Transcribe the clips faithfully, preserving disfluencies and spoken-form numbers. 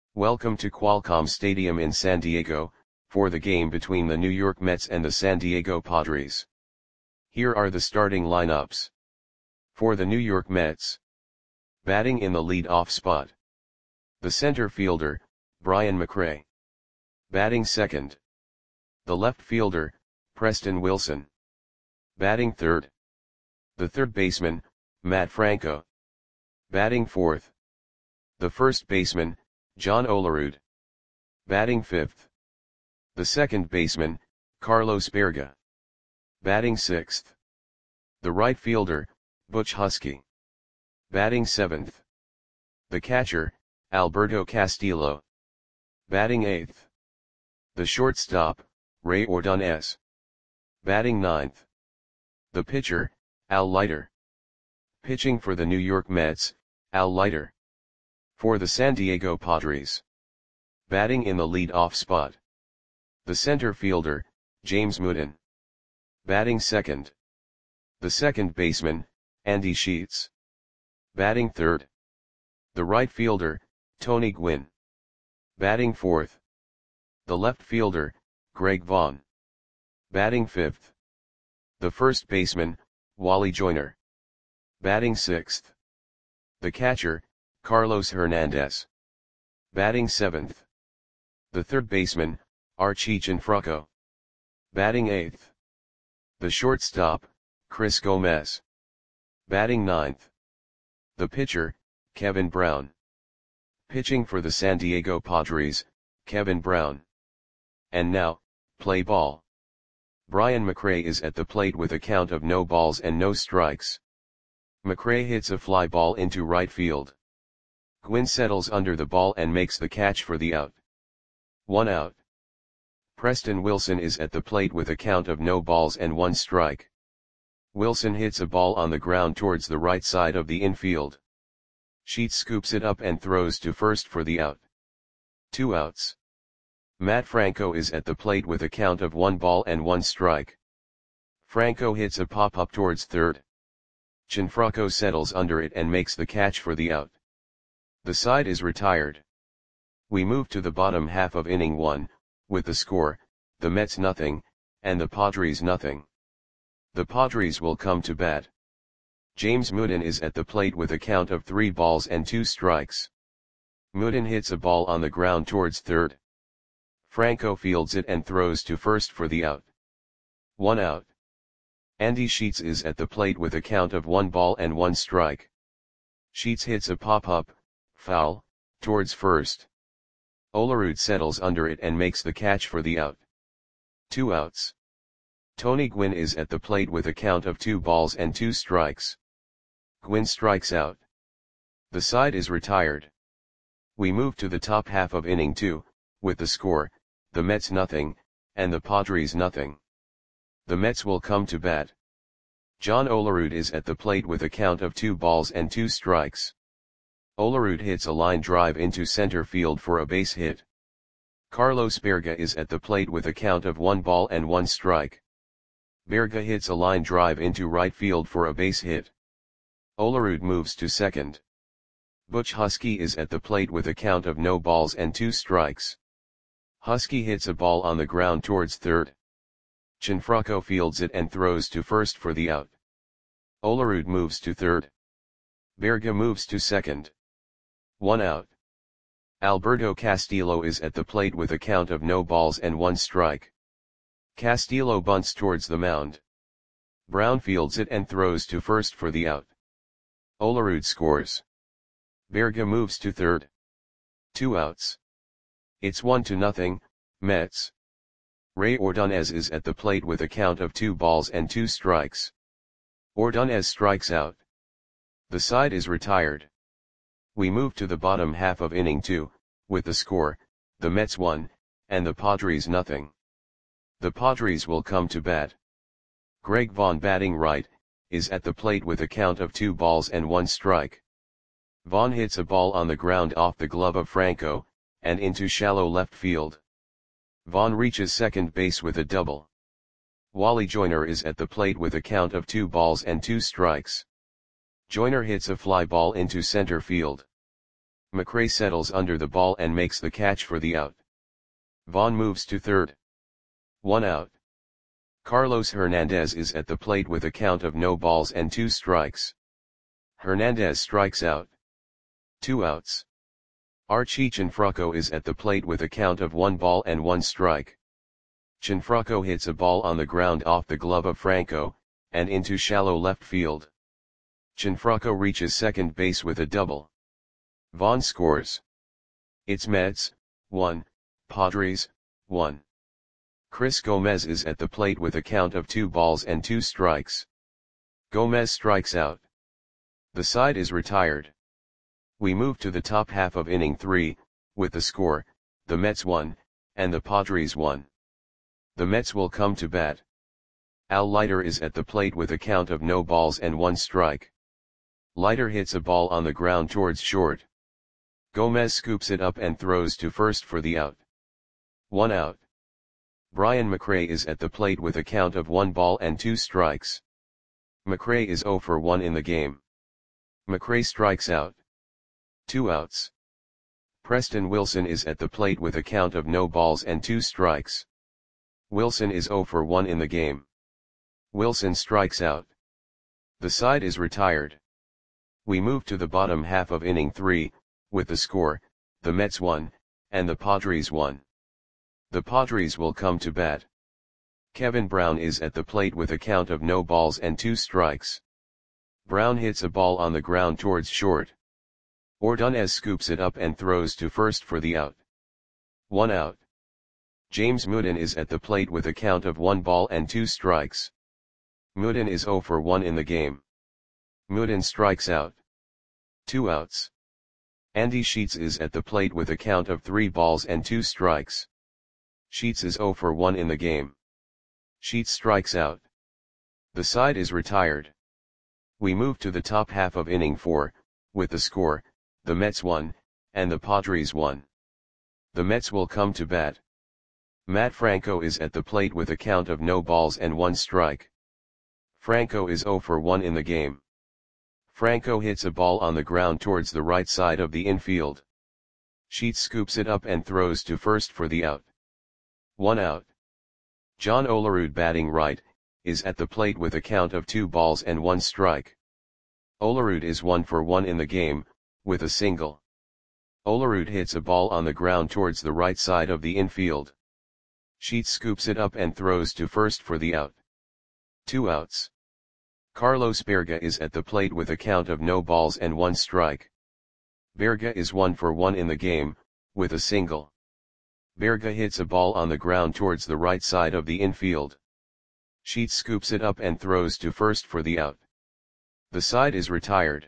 Welcome to Qualcomm Stadium in San Diego, for the game between the New York Mets and the San Diego Padres. Here are the starting lineups. For the New York Mets. Batting in the lead-off spot. The center fielder, Brian McRae. Batting second. The left fielder, Preston Wilson. Batting third. The third baseman, Matt Franco. Batting fourth. The first baseman, John Olerud. Batting fifth. The second baseman, Carlos Baerga. Batting sixth. The right fielder, Butch Huskey. Batting seventh. The catcher, Alberto Castillo. Batting eighth. The shortstop, Ray Ordonez. Batting ninth. The pitcher, Al Leiter. Pitching for the New York Mets, Al Leiter. For the San Diego Padres. Batting in the lead-off spot. The center fielder, James Mooden. Batting second. The second baseman, Andy Sheets. Batting third. The right fielder, Tony Gwynn. Batting fourth. The left fielder, Greg Vaughn. Batting fifth. The first baseman, Wally Joyner. Batting sixth. The catcher, Carlos Hernandez. Batting seventh. The third baseman, Archie Cianfrocco. Batting eighth. The shortstop, Chris Gomez. Batting ninth. The pitcher, Kevin Brown. Pitching for the San Diego Padres, Kevin Brown. And now, play ball. Brian McRae is at the plate with a count of no balls and no strikes. McRae hits a fly ball into right field. Gwynn settles under the ball and makes the catch for the out. One out. Preston Wilson is at the plate with a count of no balls and one strike. Wilson hits a ball on the ground towards the right side of the infield. Sheets scoops it up and throws to first for the out. Two outs. Matt Franco is at the plate with a count of one ball and one strike. Franco hits a pop-up towards third. Cianfrocco settles under it and makes the catch for the out. The side is retired. We move to the bottom half of inning one, with the score, the Mets nothing, and the Padres nothing. The Padres will come to bat. James Mooden is at the plate with a count of three balls and two strikes. Mooden hits a ball on the ground towards third. Franco fields it and throws to first for the out. One out. Andy Sheets is at the plate with a count of one ball and one strike. Sheets hits a pop-up, foul, towards first. Olerud settles under it and makes the catch for the out. Two outs. Tony Gwynn is at the plate with a count of two balls and two strikes. Gwynn strikes out. The side is retired. We move to the top half of inning two, with the score, the Mets nothing, and the Padres nothing. The Mets will come to bat. John Olerud is at the plate with a count of two balls and two strikes. Olerud hits a line drive into center field for a base hit. Carlos Baerga is at the plate with a count of one ball and one strike. Baerga hits a line drive into right field for a base hit. Olerud moves to second. Butch Huskey is at the plate with a count of no balls and two strikes. Huskey hits a ball on the ground towards third. Cianfrocco fields it and throws to first for the out. Olerud moves to third. Baerga moves to second. One out. Alberto Castillo is at the plate with a count of no balls and one strike. Castillo bunts towards the mound. Brown fields it and throws to first for the out. Olerud scores. Baerga moves to third. Two outs. It's one to nothing, Mets. Ray Ordonez is at the plate with a count of two balls and two strikes. Ordonez strikes out. The side is retired. We move to the bottom half of inning two, with the score, the Mets one, and the Padres nothing. The Padres will come to bat. Greg Vaughn batting right, is at the plate with a count of two balls and one strike. Vaughn hits a ball on the ground off the glove of Franco, and into shallow left field. Vaughn reaches second base with a double. Wally Joyner is at the plate with a count of two balls and two strikes. Joyner hits a fly ball into center field. McRae settles under the ball and makes the catch for the out. Vaughn moves to third. One out. Carlos Hernandez is at the plate with a count of no balls and two strikes. Hernandez strikes out. Two outs. Archie Cianfrocco is at the plate with a count of one ball and one strike. Cianfrocco hits a ball on the ground off the glove of Franco, and into shallow left field. Cianfrocco reaches second base with a double. Vaughn scores. It's Mets, one, Padres, one. Chris Gomez is at the plate with a count of two balls and two strikes. Gomez strikes out. The side is retired. We move to the top half of inning three, with the score, the Mets one, and the Padres one. The Mets will come to bat. Al Leiter is at the plate with a count of no balls and one strike. Leiter hits a ball on the ground towards short. Gomez scoops it up and throws to first for the out. One out. Brian McRae is at the plate with a count of one ball and two strikes. McRae is zero for one in the game. McRae strikes out. Two outs. Preston Wilson is at the plate with a count of no balls and two strikes. Wilson is zero for one in the game. Wilson strikes out. The side is retired. We move to the bottom half of inning three, with the score, the Mets one, and the Padres one. The Padres will come to bat. Kevin Brown is at the plate with a count of no balls and two strikes. Brown hits a ball on the ground towards short. Ordonez scoops it up and throws to first for the out. One out. James Mooden is at the plate with a count of one ball and two strikes. Mooden is zero for one in the game. Mooden strikes out. Two outs. Andy Sheets is at the plate with a count of three balls and two strikes. Sheets is zero for one in the game. Sheets strikes out. The side is retired. We move to the top half of inning four, with the score, the Mets one, and the Padres one. The Mets will come to bat. Matt Franco is at the plate with a count of no balls and one strike. Franco is zero for one in the game. Franco hits a ball on the ground towards the right side of the infield. Sheets scoops it up and throws to first for the out. One out. John Olerud, batting right, is at the plate with a count of two balls and one strike. Olerud is one for one in the game, with a single. Olerud hits a ball on the ground towards the right side of the infield. Sheets scoops it up and throws to first for the out. Two outs. Carlos Berga is at the plate with a count of no balls and one strike. Berga is one for one in the game, with a single. Berga hits a ball on the ground towards the right side of the infield. Sheets scoops it up and throws to first for the out. The side is retired.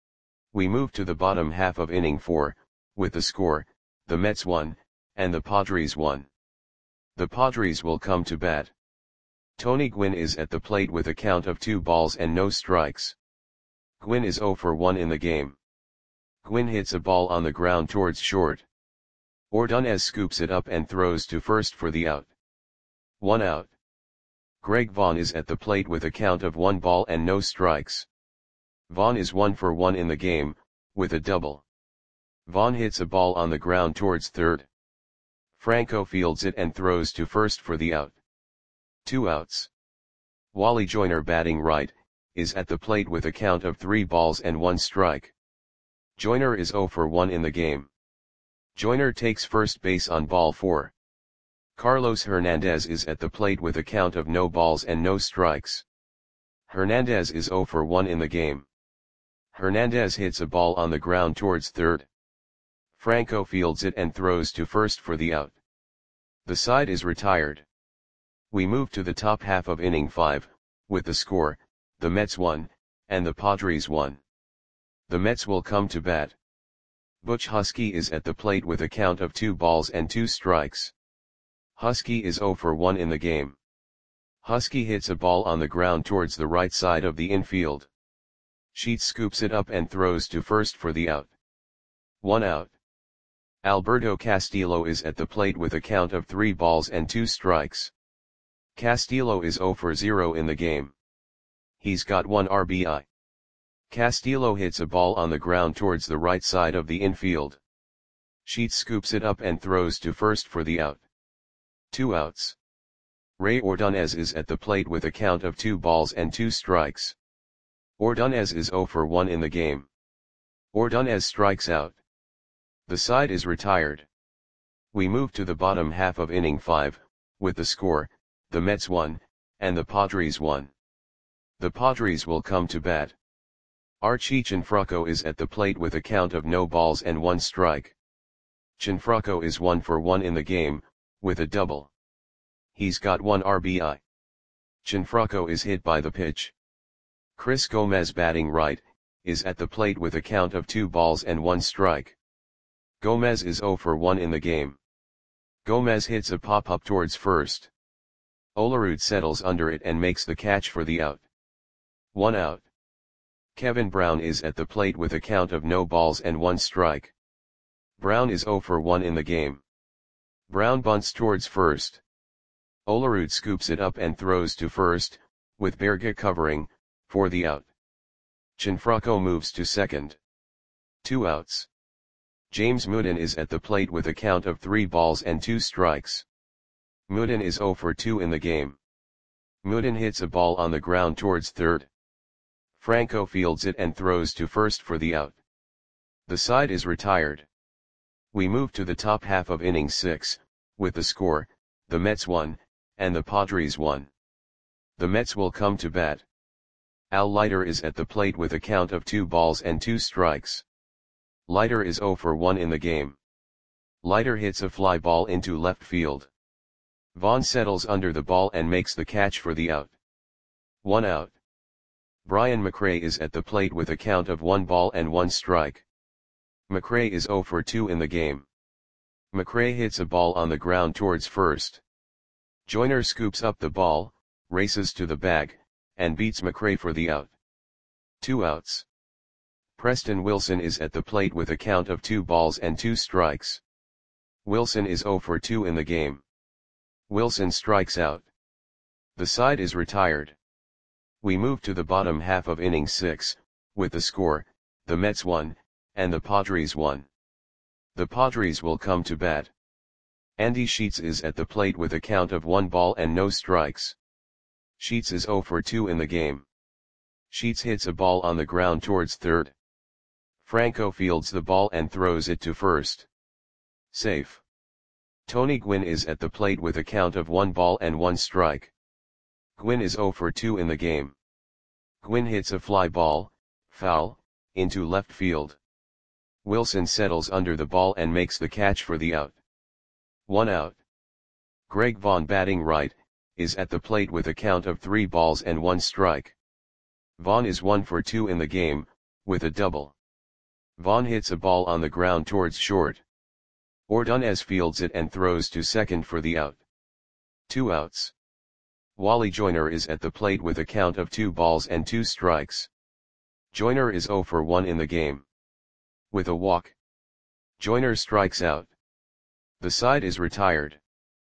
We move to the bottom half of inning four, with the score, the Mets one, and the Padres one. The Padres will come to bat. Tony Gwynn is at the plate with a count of two balls and no strikes. Gwynn is zero for one in the game. Gwynn hits a ball on the ground towards short. Ordonez scoops it up and throws to first for the out. One out. Greg Vaughn is at the plate with a count of one ball and no strikes. Vaughn is one for one in the game, with a double. Vaughn hits a ball on the ground towards third. Franco fields it and throws to first for the out. Two outs. Wally Joyner, batting right, is at the plate with a count of three balls and one strike. Joyner is zero for one in the game. Joyner takes first base on ball four. Carlos Hernandez is at the plate with a count of no balls and no strikes. Hernandez is zero for one in the game. Hernandez hits a ball on the ground towards third. Franco fields it and throws to first for the out. The side is retired. We move to the top half of inning five, with the score, the Mets one, and the Padres one. The Mets will come to bat. Butch Husky is at the plate with a count of two balls and two strikes. Husky is zero for one in the game. Husky hits a ball on the ground towards the right side of the infield. Sheets scoops it up and throws to first for the out. One out. Alberto Castillo is at the plate with a count of three balls and two strikes. Castillo is zero for zero in the game. He's got one R B I. Castillo hits a ball on the ground towards the right side of the infield. Sheets scoops it up and throws to first for the out. Two outs. Ray Ordonez is at the plate with a count of two balls and two strikes. Ordonez is zero for one in the game. Ordonez strikes out. The side is retired. We move to the bottom half of inning five, with the score, the Mets won, and the Padres won. The Padres will come to bat. Archie Cianfrocco is at the plate with a count of no balls and one strike. Cianfrocco is one for one in the game, with a double. He's got one R B I. Cianfrocco is hit by the pitch. Chris Gomez, batting right, is at the plate with a count of two balls and one strike. Gomez is zero for one in the game. Gomez hits a pop-up towards first. Olerud settles under it and makes the catch for the out. One out. Kevin Brown is at the plate with a count of no balls and one strike. Brown is zero for one in the game. Brown bunts towards first. Olerud scoops it up and throws to first, with Berga covering, for the out. Cianfrocco moves to second. Two outs. James Mooden is at the plate with a count of three balls and two strikes. Mooden is zero for two in the game. Mooden hits a ball on the ground towards third. Franco fields it and throws to first for the out. The side is retired. We move to the top half of inning six, with the score, the Mets won, and the Padres won. The Mets will come to bat. Al Leiter is at the plate with a count of two balls and two strikes. Leiter is zero for one in the game. Leiter hits a fly ball into left field. Vaughn settles under the ball and makes the catch for the out. One out. Brian McRae is at the plate with a count of one ball and one strike. McRae is zero for two in the game. McRae hits a ball on the ground towards first. Joyner scoops up the ball, races to the bag, and beats McRae for the out. Two outs. Preston Wilson is at the plate with a count of two balls and two strikes. Wilson is zero for two in the game. Wilson strikes out. The side is retired. We move to the bottom half of inning six, with the score, the Mets won, and the Padres won. The Padres will come to bat. Andy Sheets is at the plate with a count of one ball and no strikes. Sheets is zero for two in the game. Sheets hits a ball on the ground towards third. Franco fields the ball and throws it to first. Safe. Tony Gwynn is at the plate with a count of one ball and one strike. Gwynn is zero for two in the game. Gwynn hits a fly ball, foul, into left field. Wilson settles under the ball and makes the catch for the out. One out. Greg Vaughn, batting right, is at the plate with a count of three balls and one strike. Vaughn is one for two in the game, with a double. Vaughn hits a ball on the ground towards short. Ordonez fields it and throws to second for the out. Two outs. Wally Joyner is at the plate with a count of two balls and two strikes. Joyner is zero for one in the game. With a walk. Joyner strikes out. The side is retired.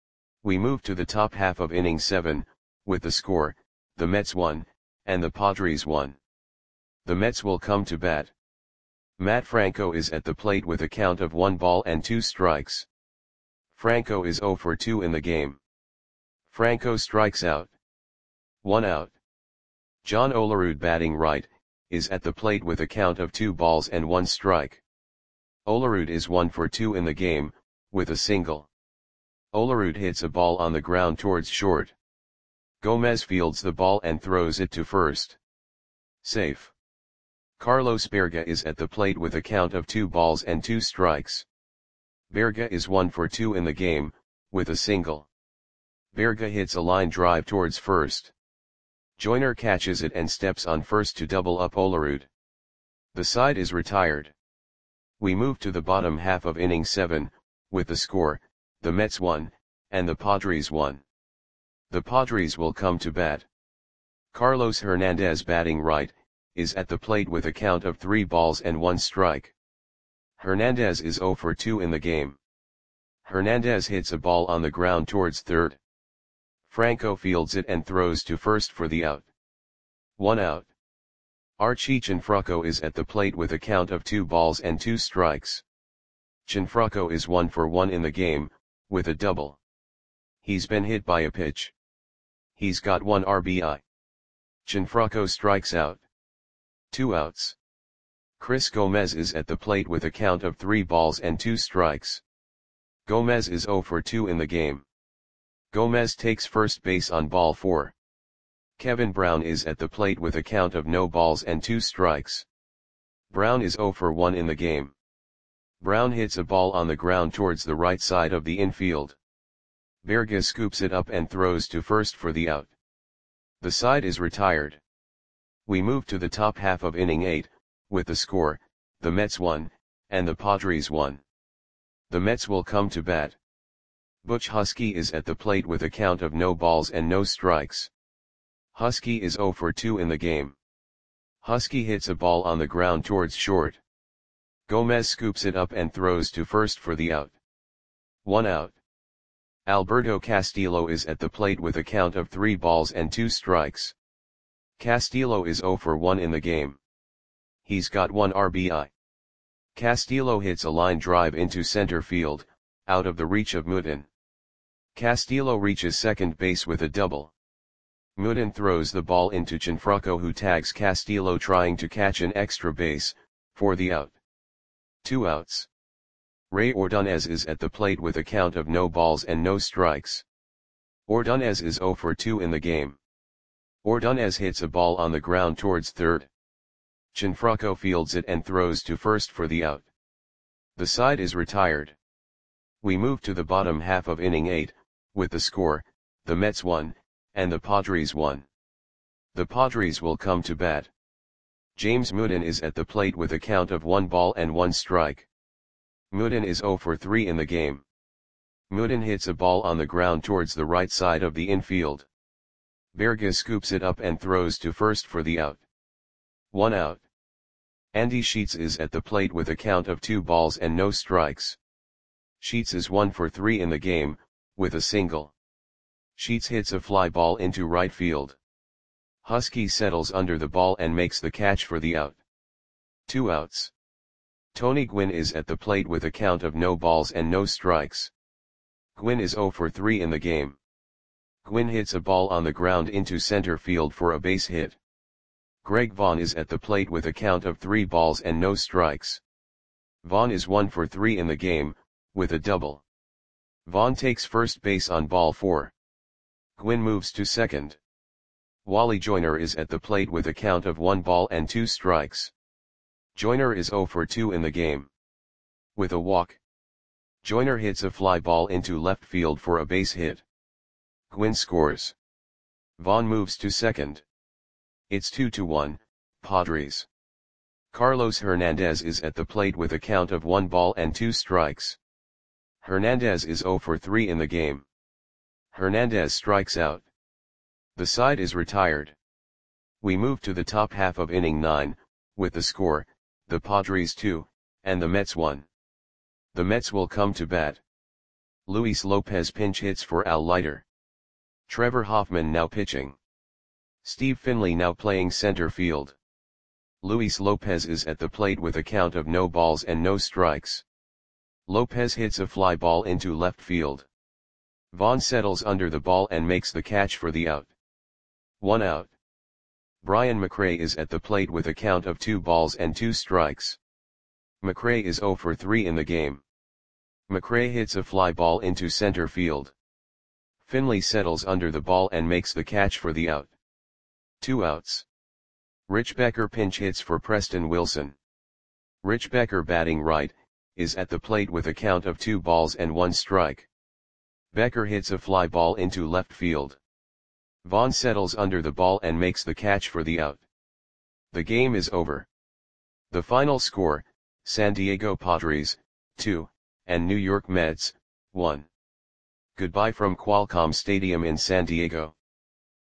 We move to the top half of inning seven, with the score, the Mets won, and the Padres won. The Mets will come to bat. Matt Franco is at the plate with a count of one ball and two strikes. Franco is zero for two in the game. Franco strikes out. One out. John Olerud, batting right, is at the plate with a count of two balls and one strike. Olerud is one for two in the game, with a single. Olerud hits a ball on the ground towards short. Gomez fields the ball and throws it to first. Safe. Carlos Berga is at the plate with a count of two balls and two strikes. Berga is one for two in the game, with a single. Berga hits a line drive towards first. Joyner catches it and steps on first to double up Olerud. The side is retired. We move to the bottom half of inning seven, with the score, the Mets won, and the Padres won. The Padres will come to bat. Carlos Hernandez, batting right, is at the plate with a count of three balls and one strike. Hernandez is zero for two in the game. Hernandez hits a ball on the ground towards third. Franco fields it and throws to first for the out. One out. Archie Cianfrocco is at the plate with a count of two balls and two strikes. Cianfrocco is one for one in the game, with a double. He's been hit by a pitch. He's got one R B I. Cianfrocco strikes out. Two outs. Chris Gomez is at the plate with a count of three balls and two strikes. Gomez is zero for two in the game. Gomez takes first base on ball four. Kevin Brown is at the plate with a count of no balls and two strikes. Brown is zero for one in the game. Brown hits a ball on the ground towards the right side of the infield. Berga scoops it up and throws to first for the out. The side is retired. We move to the top half of inning eight, with the score, the Mets won, and the Padres won. The Mets will come to bat. Butch Husky is at the plate with a count of no balls and no strikes. Husky is zero for two in the game. Husky hits a ball on the ground towards short. Gomez scoops it up and throws to first for the out. One out. Alberto Castillo is at the plate with a count of three balls and two strikes. Castillo is zero for one in the game. He's got one R B I. Castillo hits a line drive into center field, out of the reach of Mooden. Castillo reaches second base with a double. Mooden throws the ball into Cianfrocco, who tags Castillo trying to catch an extra base, for the out. Two outs. Ray Ordonez is at the plate with a count of no balls and no strikes. Ordonez is zero for two in the game. Ordonez hits a ball on the ground towards third. Cianfrocco fields it and throws to first for the out. The side is retired. We move to the bottom half of inning eight, with the score, the Mets won, and the Padres won. The Padres will come to bat. James Mooden is at the plate with a count of one ball and one strike. Mooden is zero for three in the game. Mooden hits a ball on the ground towards the right side of the infield. Berga scoops it up and throws to first for the out. One out. Andy Sheets is at the plate with a count of two balls and no strikes. Sheets is one for three in the game, with a single. Sheets hits a fly ball into right field. Husky settles under the ball and makes the catch for the out. Two outs. Tony Gwynn is at the plate with a count of no balls and no strikes. Gwynn is zero for three in the game. Gwynn hits a ball on the ground into center field for a base hit. Greg Vaughn is at the plate with a count of three balls and no strikes. Vaughn is one for three in the game, with a double. Vaughn takes first base on ball four. Gwynn moves to second. Wally Joyner is at the plate with a count of one ball and two strikes. Joyner is zero for two in the game. With a walk. Joyner hits a fly ball into left field for a base hit. Gwynn scores. Vaughn moves to second. It's two to one, Padres. Carlos Hernandez is at the plate with a count of one ball and two strikes. Hernandez is zero for three in the game. Hernandez strikes out. The side is retired. We move to the top half of inning nine, with the score, the Padres two, and the Mets one. The Mets will come to bat. Luis Lopez pinch hits for Al Leiter. Trevor Hoffman now pitching. Steve Finley now playing center field. Luis Lopez is at the plate with a count of no balls and no strikes. Lopez hits a fly ball into left field. Vaughn settles under the ball and makes the catch for the out. One out. Brian McRae is at the plate with a count of two balls and two strikes. McRae is zero for three in the game. McRae hits a fly ball into center field. Finley settles under the ball and makes the catch for the out. Two outs. Rich Becker pinch hits for Preston Wilson. Rich Becker, batting right, is at the plate with a count of two balls and one strike. Becker hits a fly ball into left field. Vaughn settles under the ball and makes the catch for the out. The game is over. The final score, San Diego Padres, two, and New York Mets, one. Goodbye from Qualcomm Stadium in San Diego.